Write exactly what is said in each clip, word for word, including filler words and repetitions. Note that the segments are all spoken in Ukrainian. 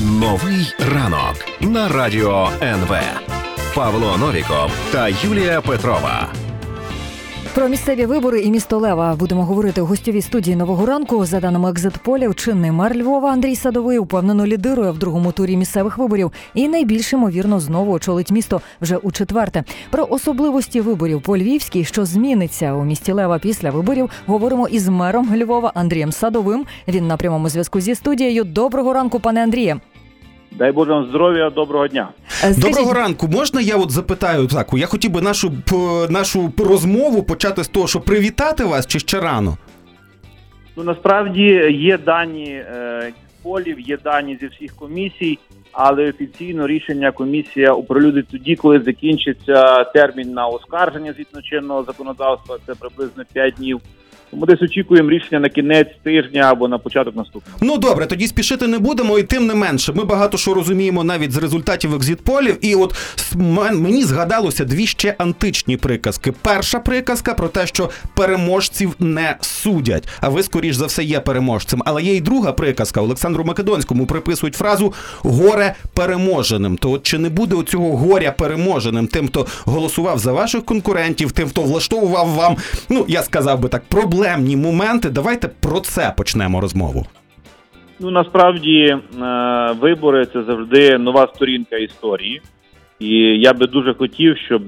Новий ранок на Радіо ен ве. Павло Новіков та Юлія Петрова. Про місцеві вибори і місто Лева будемо говорити у гостьовій студії «Нового ранку». За даними екзит-полів, чинний мер Львова Андрій Садовий упевнено лідирує в другому турі місцевих виборів і найбільш ймовірно знову очолить місто вже у четверте. Про особливості виборів по Львівській, що зміниться у місті Лева після виборів, говоримо із мером Львова Андрієм Садовим. Він на прямому зв'язку зі студією. Доброго ранку, пане Андріє. Дай Боже вам здоров'я, доброго дня. Скажіть... Доброго ранку. Можна я от запитаю так? Я хотів би нашу нашу розмову почати з того, що привітати вас, чи ще рано? Ну, насправді є дані е, полів, є дані зі всіх комісій, але офіційно рішення комісія оприлюднить тоді, коли закінчиться термін на оскарження згідно чинного законодавства, це приблизно п'ять днів. Ми десь очікуємо рішення на кінець тижня або на початок наступного. Ну добре, тоді спішити не будемо, і тим не менше. Ми багато що розуміємо навіть з результатів екзит-полів, і от мені згадалося дві ще античні приказки. Перша приказка про те, що переможців не судять, а ви, скоріш за все, є переможцем. Але є і друга приказка. Олександру Македонському приписують фразу «горе переможеним». То от чи не буде оцього горя переможеним тим, хто голосував за ваших конкурентів, тим, хто влаштовував вам, ну, я сказав би так, проблеми, проблемні моменти? Давайте про це почнемо розмову. Ну, насправді, вибори – це завжди нова сторінка історії. І я би дуже хотів, щоб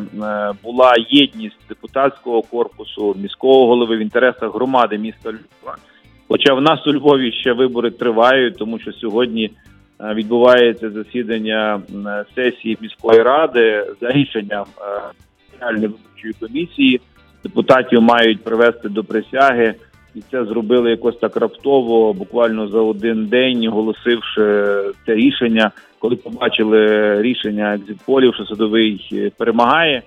була єдність депутатського корпусу, міського голови в інтересах громади міста Львова. Хоча в нас у Львові ще вибори тривають, тому що сьогодні відбувається засідання сесії міської ради за рішенням Центральної виборчої комісії. Депутатів мають привести до присяги, і це зробили якось так раптово, буквально за один день, оголосивши це рішення, коли побачили рішення екзит-полів, що Садовий перемагає.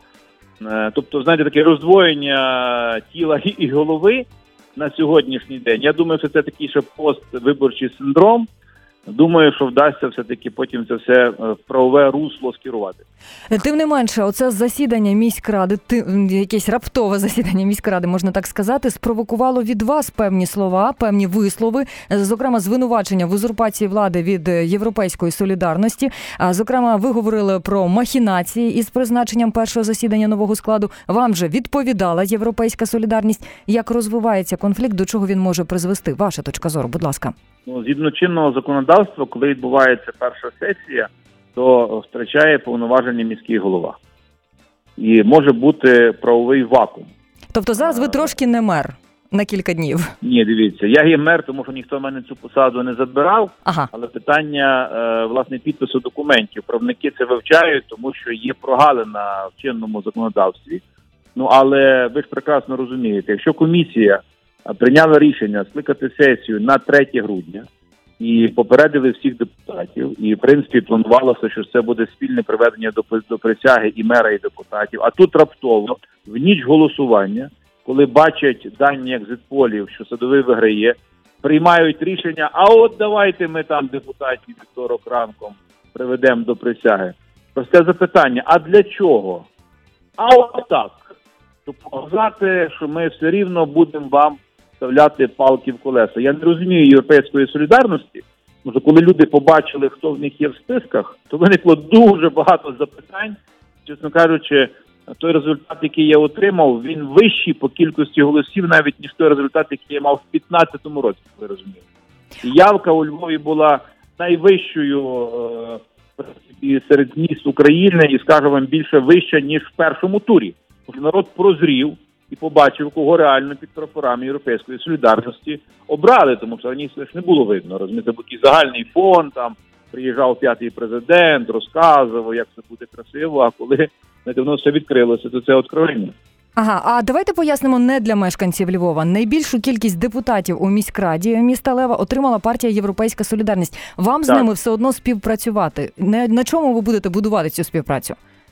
Тобто, знаєте, таке роздвоєння тіла і голови на сьогоднішній день. Я думаю, що це такий ще поствиборчий синдром. Думаю, що вдасться все-таки потім це все в правове русло скерувати. Тим не менше, оце засідання міськради, якесь раптове засідання міськради, можна так сказати, спровокувало від вас певні слова, певні вислови, зокрема, звинувачення в узурпації влади від Європейської солідарності. Зокрема, ви говорили про махінації із призначенням першого засідання нового складу. Вам же відповідала Європейська солідарність. Як розвивається конфлікт, до чого він може призвести? Ваша точка зору, будь ласка. Ну, згідно чинного законодавства, коли відбувається перша сесія, то втрачає повноваження міський голова. І може бути правовий вакуум. Тобто зараз ви трошки не мер на кілька днів? Ні, дивіться, я є мер, тому що ніхто в мене цю посаду не забирав, ага. Але питання, власне, підпису документів. Правники це вивчають, тому що є прогалина в чинному законодавстві. Ну, але ви ж прекрасно розумієте, якщо комісія прийняла рішення скликати сесію на третє грудня і попередили всіх депутатів, і, в принципі, планувалося, що це буде спільне приведення до, до присяги і мера, і депутатів. А тут раптово, в ніч голосування, коли бачать дані екзит-полів, що Садовий виграє, приймають рішення, а от давайте ми там депутатів вівторок ранком приведемо до присяги. Просте запитання, а для чого? А от так. Щоб показати, що ми все рівно будемо вам вставляти палки в колеса. Я не розумію Європейської солідарності, тому що коли люди побачили, хто в них є в списках, то виникло дуже багато запитань. Чесно кажучи, той результат, який я отримав, він вищий по кількості голосів, навіть ніж той результат, який я мав в п'ятнадцятому році, ви розумієте. І явка у Львові була найвищою в принципі, серед міст України, і, скажу вам, більше вища, ніж в першому турі. Тому що народ прозрів і побачив, кого реально під прапорами Європейської солідарності обрали, тому що раніше ж не було видно. Розумієте, такий загальний фон, там приїжджав п'ятий президент, розказував, як все буде красиво, а коли знаєте, воно все відкрилося, то це откровення. Ага, а давайте пояснимо не для мешканців Львова. Найбільшу кількість депутатів у міськраді міста Лева отримала партія «Європейська солідарність». Вам так. з ними все одно співпрацювати. Не, на чому ви будете будувати цю співпрацю?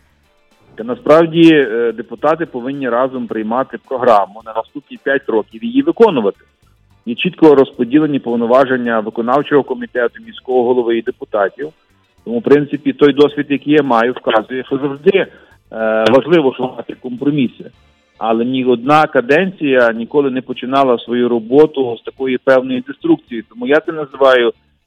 Та насправді депутати повинні разом приймати програму на наступні п'ять років і її виконувати. Є чітко розподілені повноваження виконавчого комітету, міського голови і депутатів. Тому, в принципі, той досвід, який я маю, вказує, що завжди е, важливо шукати компроміси. Але ні одна каденція ніколи не починала свою роботу з такої певної деструкції. Тому я це називаю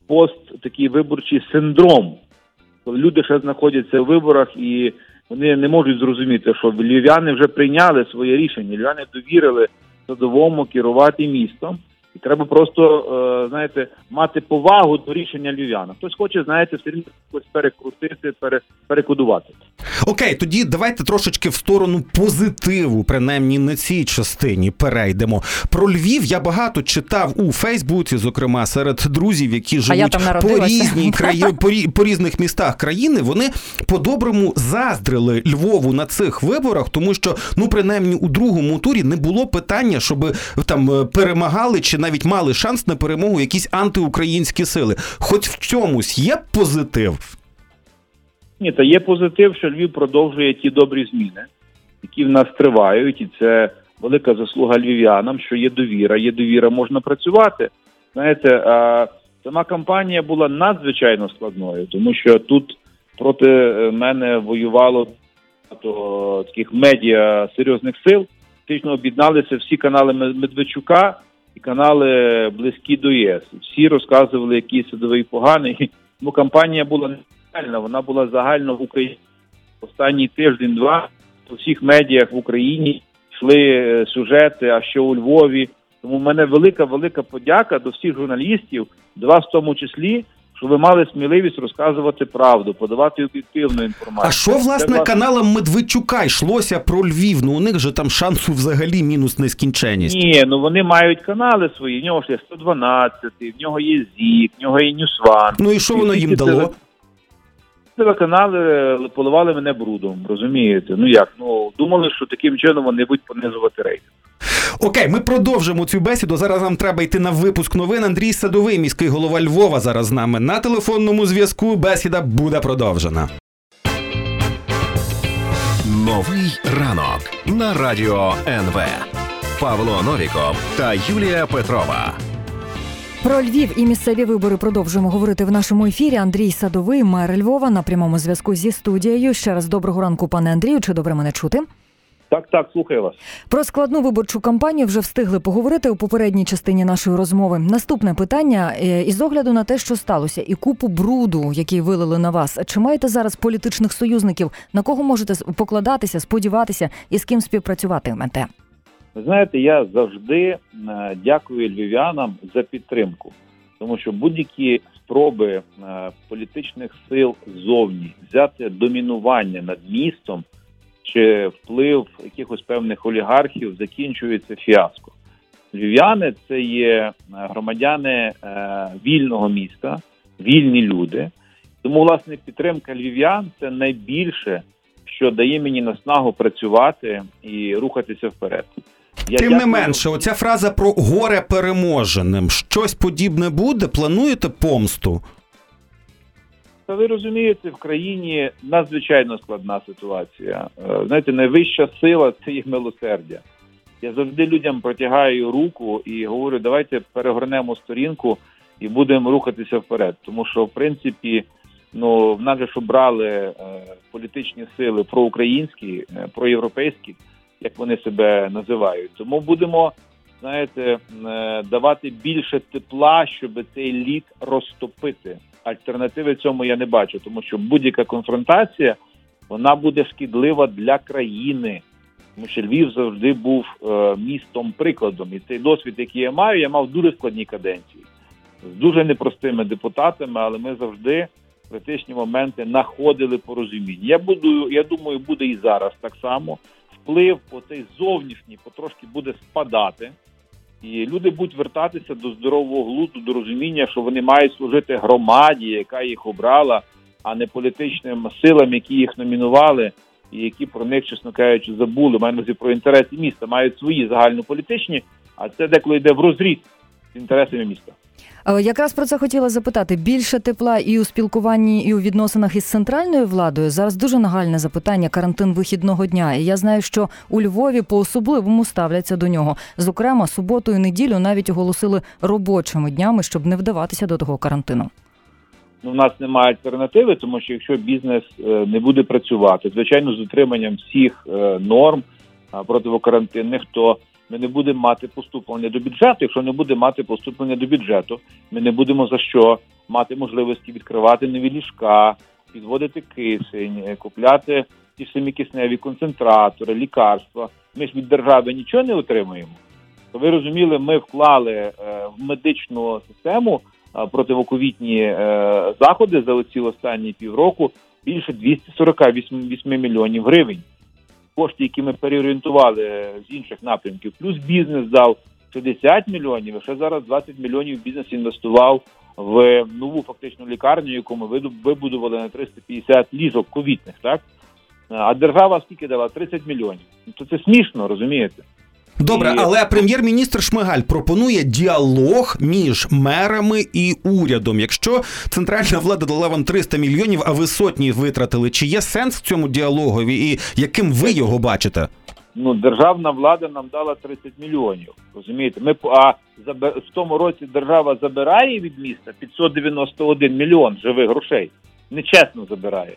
пост, такий виборчий синдром. Коли люди ще знаходяться в виборах і вони не можуть зрозуміти, що львів'яни вже прийняли своє рішення, львів'яни довірили Садовому керувати містом. І треба просто, знаєте, мати повагу до рішення львів'яна. Хтось хоче, знаєте, все рівно якось перекрутити, пере, перекодувати. Окей, тоді давайте трошечки в сторону позитиву, принаймні на цій частині перейдемо. Про Львів я багато читав у Фейсбуці, зокрема, серед друзів, які живуть по різній краї... по, рі... по різних містах країни. Вони по-доброму заздрили Львову на цих виборах, тому що, ну, принаймні, у другому турі не було питання, щоб там перемагали чи навіть мали шанс на перемогу якісь антиукраїнські сили. Хоч в чомусь є позитив? Ні, та є позитив, що Львів продовжує ті добрі зміни, які в нас тривають, і це велика заслуга львів'янам, що є довіра, є довіра, можна працювати. Знаєте, а сама кампанія була надзвичайно складною, тому що тут проти мене воювало багато таких медіа серйозних сил, фактично об'єдналися всі канали Медведчука і канали близькі до ЄС. Всі розказували, який Садовий поганий, тому кампанія була вона була загально в Україні. Останній тиждень-два по всіх медіях в Україні йшли сюжети, а що у Львові. Тому в мене велика-велика подяка до всіх журналістів, до вас в тому числі, що ви мали сміливість розказувати правду, подавати об'єктивну інформацію. А що, власне, власне, каналам Медведчука йшлося про Львів? Ну, у них же там шансу взагалі мінус нескінченність. Ні, ну вони мають канали свої. В нього ж є сто дванадцять, в нього є ЗІК, в нього є Ньюсван. Ну і що воно їм дало? Канали поливали мене брудом, розумієте? Ну як? Ну, думали, що таким чином вони будуть понизувати рейтинг. Окей, ми продовжимо цю бесіду. Зараз нам треба йти на випуск новин. Андрій Садовий, міський голова Львова, зараз з нами на телефонному зв'язку. Бесіда буде продовжена. Новий ранок на Радіо ен ве. Павло Новіков та Юлія Петрова. Про Львів і місцеві вибори продовжуємо говорити в нашому ефірі. Андрій Садовий, мер Львова, на прямому зв'язку зі студією. Ще раз доброго ранку, пане Андрію. Чи добре мене чути? Так, так, слухаю вас. Про складну виборчу кампанію вже встигли поговорити у попередній частині нашої розмови. Наступне питання. Із огляду на те, що сталося, і купу бруду, який вилили на вас, чи маєте зараз політичних союзників? На кого можете покладатися, сподіватися і з ким співпрацюватимете? Ви знаєте, я завжди дякую львів'янам за підтримку. Тому що будь-які спроби політичних сил ззовні взяти домінування над містом чи вплив якихось певних олігархів закінчується фіаско. Львів'яни – це є громадяни вільного міста, вільні люди. Тому, власне, підтримка львів'ян – це найбільше, що дає мені наснагу працювати і рухатися вперед. Я Тим дякую... не менше, оця фраза про горе переможеним. Щось подібне буде? Плануєте помсту? Та ви розумієте, в країні надзвичайно складна ситуація. Знаєте, найвища сила – це їх милосердя. Я завжди людям протягаю руку і говорю, давайте перегорнемо сторінку і будемо рухатися вперед. Тому що, в принципі, ну, в нас же ж обрали е, політичні сили проукраїнські, е, проєвропейські, як вони себе називають. Тому будемо, знаєте, е, давати більше тепла, щоб цей лід розтопити. Альтернативи цьому я не бачу, тому що будь-яка конфронтація, вона буде шкідлива для країни. Тому що Львів завжди був е, містом-прикладом. І цей досвід, який я маю, я мав дуже складні каденції. З дуже непростими депутатами, але ми завжди в критичні моменти знаходили порозуміння. Я, буду, я думаю, буде і зараз так само. Вплив оцей зовнішній потрошки буде спадати. І люди будуть вертатися до здорового глузду, до розуміння, що вони мають служити громаді, яка їх обрала, а не політичним силам, які їх номінували, і які про них, чесно кажучи, забули. Маю на увазі про інтереси міста, мають свої загальнополітичні, а це деколи йде в розріз з інтересами міста. Якраз про це хотіла запитати. Більше тепла і у спілкуванні, і у відносинах із центральною владою. Зараз дуже нагальне запитання – карантин вихідного дня. І я знаю, що у Львові по-особливому ставляться до нього. Зокрема, суботу і неділю навіть оголосили робочими днями, щоб не вдаватися до того карантину. Ну, у нас немає альтернативи, тому що якщо бізнес не буде працювати, звичайно, з дотриманням всіх норм противокарантинних, то ми не будемо мати поступлення до бюджету. Якщо не будемо мати поступлення до бюджету, ми не будемо за що мати можливості відкривати нові ліжка, підводити кисень, купляти ті ж самі кисневі концентратори, лікарства. Ми ж від держави нічого не отримуємо. То ви розуміли, ми вклали е, в медичну систему е, противоковідні е, заходи за оці останні півроку більше двісті сорок вісім мільйонів гривень. Кошти, які ми переорієнтували з інших напрямків, плюс бізнес дав шістдесят мільйонів, а ще зараз двадцять мільйонів бізнес інвестував в нову фактично лікарню, яку ми вибудували на триста п'ятдесят ліжок ковідних, так? А держава скільки дала? тридцять мільйонів. То це смішно, розумієте? Добре, І... але прем'єр-міністр Шмигаль пропонує діалог між мерами і урядом. Якщо центральна влада дала вам триста мільйонів, а ви сотні витратили, чи є сенс в цьому діалогові і яким ви його бачите? Ну, державна влада нам дала тридцять мільйонів, розумієте? Ми, а в тому році держава забирає від міста п'ятсот дев'яносто один мільйон живих грошей. Нечесно забирає.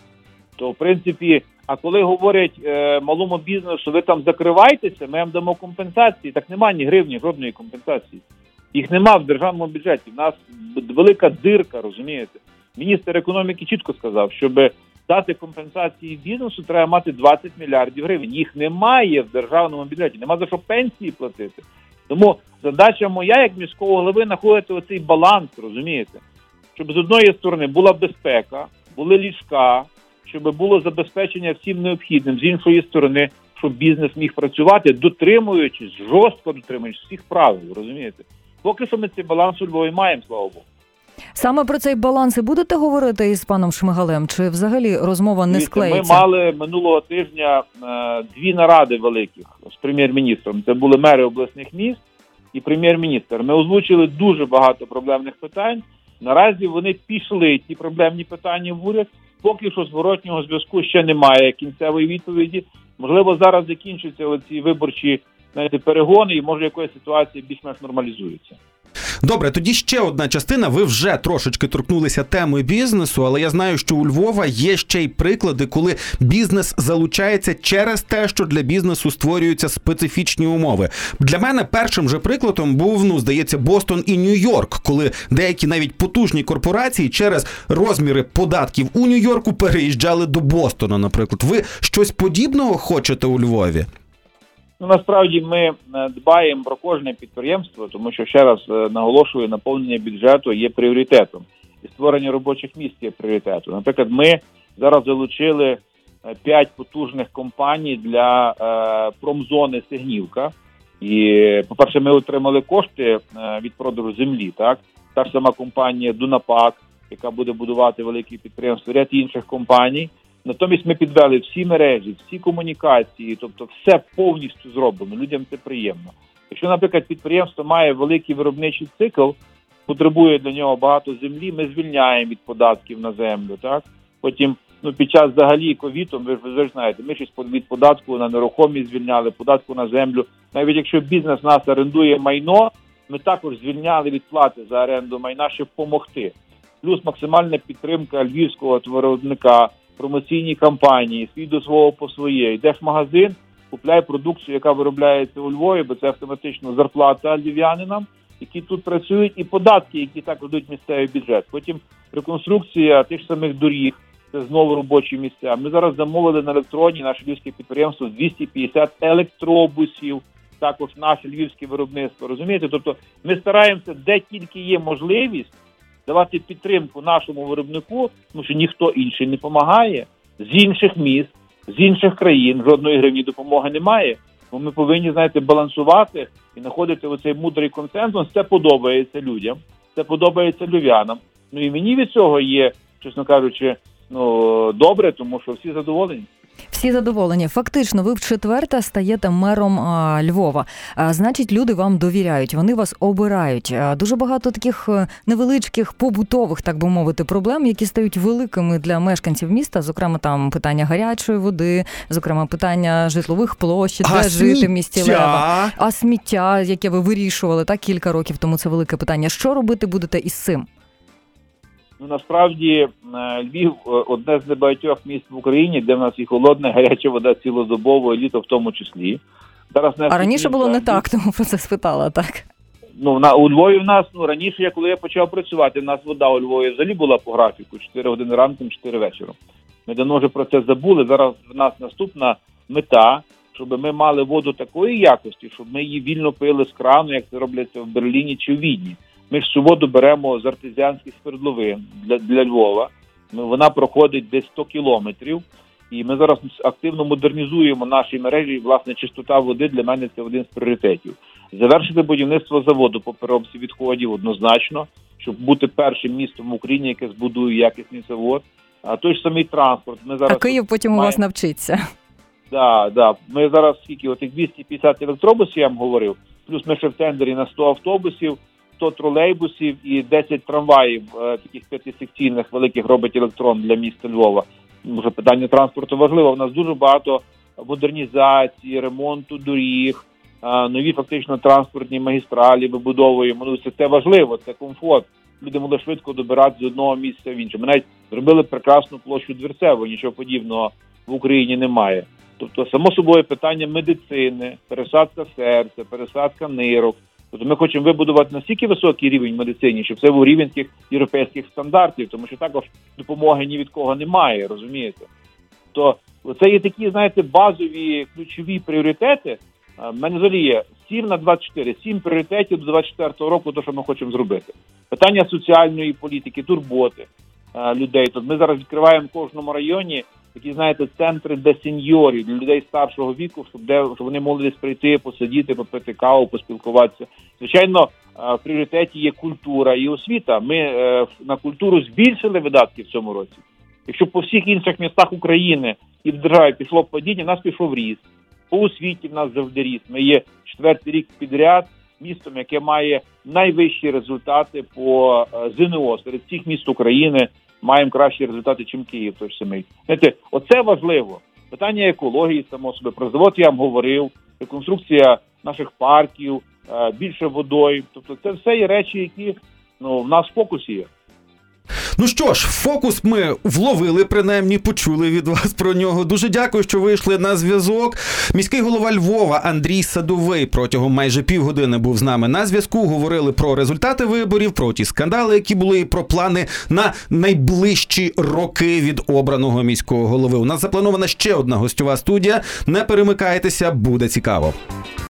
То, в принципі, а коли говорять е, малому бізнесу, що ви там закриваєтеся, ми вам дамо компенсації, так немає ні гривні, жодної компенсації. Їх нема в державному бюджеті. У нас велика дирка, розумієте? Міністр економіки чітко сказав, щоб дати компенсації бізнесу, треба мати двадцять мільярдів гривень. Їх немає в державному бюджеті, нема за що пенсії платити. Тому задача моя, як міського голови, знаходити оцей баланс, розумієте? Щоб з одної сторони була безпека, були ліжка, щоб було забезпечення всім необхідним, з іншої сторони, щоб бізнес міг працювати, дотримуючись, жорстко дотримуючись всіх правил, розумієте? Поки що ми цей баланс у Львові маємо, слава Богу. Саме про цей баланс і будете говорити із паном Шмигалем, чи взагалі розмова не склеїться? Ми мали минулого тижня е, дві наради великих з прем'єр-міністром. Це були мери обласних міст і прем'єр-міністр. Ми озвучили дуже багато проблемних питань. Наразі вони пішли, ті проблемні питання в уряд. Поки що зворотнього зв'язку ще немає кінцевої відповіді. Можливо, зараз закінчаться оці виборчі, знаєте, перегони і, може, якась ситуація більш-менш нормалізується. Добре, тоді ще одна частина. Ви вже трошечки торкнулися теми бізнесу, але я знаю, що у Львова є ще й приклади, коли бізнес залучається через те, що для бізнесу створюються специфічні умови. Для мене першим же прикладом був, ну, здається, Бостон і Нью-Йорк, коли деякі навіть потужні корпорації через розміри податків у Нью-Йорку переїжджали до Бостона, наприклад. Ви щось подібного хочете у Львові? Ну, насправді ми дбаємо про кожне підприємство, тому що, ще раз наголошую, наповнення бюджету є пріоритетом. І створення робочих місць є пріоритетом. Наприклад, ми зараз залучили п'ять потужних компаній для е, промзони Сигнівка. І, по-перше, ми отримали кошти від продажу землі, так? Та ж сама компанія Дунапак, яка буде будувати великі підприємства, ряд інших компаній. Натомість ми підвели всі мережі, всі комунікації, тобто все повністю зроблено, людям це приємно. Якщо, наприклад, підприємство має великий виробничий цикл, потребує для нього багато землі, ми звільняємо від податків на землю, так? Потім, ну, під час взагалі ковіду, ви ж, ви ж знаєте, ми щось від податку на нерухомість звільняли, податку на землю. Навіть якщо бізнес нас орендує майно, ми також звільняли від плати за оренду майна, щоб допомогти. Плюс максимальна підтримка львівського виробника, промоційні кампанії, свій до свого по своє. Йдеш в магазин, купляй продукцію, яка виробляється у Львові, бо це автоматично зарплата львів'янинам, які тут працюють, і податки, які також дають місцевий бюджет. Потім реконструкція тих самих доріг, це знову робочі місця. Ми зараз замовили на електроні наше львівське підприємство двісті п'ятдесят електробусів, також наше львівське виробництво. Розумієте? Тобто ми стараємося, де тільки є можливість, давати підтримку нашому виробнику, тому що ніхто інший не допомагає. З інших міст, з інших країн жодної гривні допомоги немає. Бо ми повинні, знаєте, балансувати і знаходити оцей мудрий консенсус. Це подобається людям, це подобається львів'янам. Ну і мені від цього є, чесно кажучи, ну, добре, тому що всі задоволені. Всі задоволені. Фактично, ви вчетверте стаєте мером а, Львова. А, значить, люди вам довіряють, вони вас обирають. А, дуже багато таких невеличких, побутових, так би мовити, проблем, які стають великими для мешканців міста. Зокрема, там питання гарячої води, зокрема, питання житлових площ, де а жити в місті Лева. А сміття, яке ви вирішували так кілька років тому, це велике питання. Що робити будете із цим? Ну, насправді, Львів – одне з небагатьох міст в Україні, де в нас і холодна, гаряча вода цілодобово, і літо в тому числі. Зараз а раніше було не так, тому про це спитала, так? ну, на, у Львові в нас, ну, раніше, я, коли я почав працювати, в нас вода у Львові взагалі була по графіку, чотири години ранком, чотири вечором. Ми давно вже про це забули. Зараз в нас наступна мета, щоб ми мали воду такої якості, щоб ми її вільно пили з крану, як це робляться в Берліні чи в Відні. Ми ж цю воду беремо з артезіанських свердловин для, для Львова. Вона проходить десь сто кілометрів. І ми зараз активно модернізуємо наші мережі, і, власне, чистота води для мене це один з пріоритетів. Завершити будівництво заводу по переробці відходів однозначно, щоб бути першим містом в Україні, яке збудує якісний завод. А той ж самий транспорт. Ми зараз а Київ потім маємо... у вас навчиться. Да, да. Ми зараз скільки, отих двісті п'ятдесят електробусів, я вам говорив, плюс ми ще в тендері на сто автобусів, сто тролейбусів і десять трамваїв, е, таких п'ятисекційних великих робить електрон для міста Львова. Може, питання транспорту важливо. У нас дуже багато модернізації, ремонту доріг, е, нові фактично транспортні магістралі вибудовуємо. Ну, це, це важливо, це комфорт. Люди могли швидко добиратися з одного місця в інше. Ми навіть зробили прекрасну площу Дверцеву, нічого подібного в Україні немає. Тобто, само собою, питання медицини, пересадка серця, пересадка нирок. Тобто ми хочемо вибудувати настільки високий рівень медицини, щоб це був рівень тих європейських стандартів, тому що також допомоги ні від кого немає, розумієте? То це є такі, знаєте, базові, ключові пріоритети. У мене взагалі є сім на двадцять чотири, сім пріоритетів до двадцять четвертого року, то, що ми хочемо зробити. Питання соціальної політики, турботи людей. Тобто ми зараз відкриваємо в кожному районі такі, знаєте, центри для сеньорів, для людей старшого віку, щоб, де, щоб вони могли десь прийти, посидіти, попити каву, поспілкуватися. Звичайно, в пріоритеті є культура і освіта. Ми на культуру збільшили видатки в цьому році. Якщо по всіх інших містах України і в державі пішло падіння, в нас пішов ріст. По освіті в нас завжди ріст. Ми є четвертий рік підряд містом, яке має найвищі результати по ЗНО. Серед всіх міст України маємо кращі результати, чим Київ той ж самий. Знаєте, оце важливо. Питання екології, само собі, про завод я вам говорив, реконструкція наших парків, більше водою. Тобто це все є речі, які, ну, в нас в фокусі є. Ну що ж, фокус ми вловили, принаймні почули від вас про нього. Дуже дякую, що вийшли на зв'язок. Міський голова Львова Андрій Садовий протягом майже півгодини був з нами на зв'язку. Говорили про результати виборів, про ті скандали, які були, і про плани на найближчі роки від обраного міського голови. У нас запланована ще одна гостьова студія. Не перемикайтеся, буде цікаво.